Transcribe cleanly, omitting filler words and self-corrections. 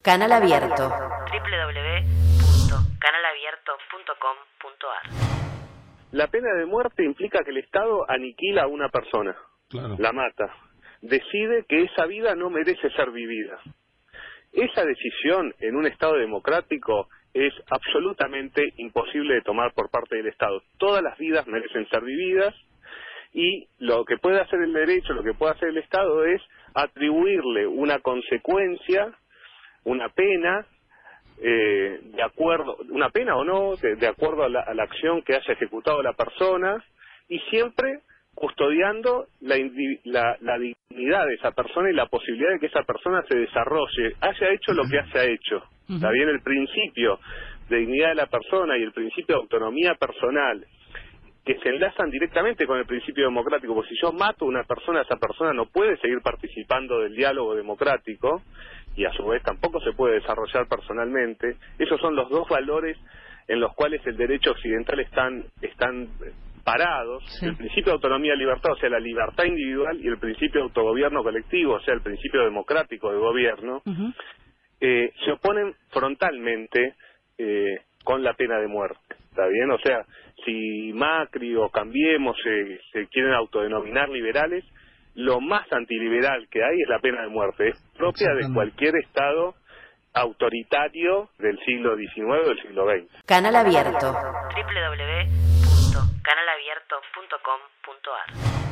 Canal Abierto. www.canalabierto.com.ar. La pena de muerte implica que el Estado aniquila a una persona, Claro. la mata, decide que esa vida no merece ser vivida. Esa decisión en un Estado democrático es absolutamente imposible de tomar por parte del Estado. Todas las vidas merecen ser vividas y lo que puede hacer el derecho, lo que puede hacer el Estado es atribuirle una consecuencia, una pena, de acuerdo, una pena o no, de acuerdo a la acción que haya ejecutado la persona, y siempre custodiando la dignidad de esa persona y la posibilidad de que esa persona se desarrolle, haya hecho lo que haya hecho. Está bien, el principio de dignidad de la persona y el principio de autonomía personal, que se enlazan directamente con el principio democrático, porque si yo mato a una persona, esa persona no puede seguir participando del diálogo democrático, y a su vez tampoco se puede desarrollar personalmente. Esos son los dos valores en los cuales el derecho occidental están parados. Sí. El principio de autonomía y libertad, o sea, la libertad individual, y el principio de autogobierno colectivo, o sea, el principio democrático de gobierno, se oponen frontalmente con la pena de muerte. ¿Está bien? O sea, si Macri o Cambiemos se quieren autodenominar liberales, lo más antiliberal que hay es la pena de muerte. Es propia de cualquier Estado autoritario del siglo XIX o del siglo XX. Canal Abierto. www.canalabierto.com.ar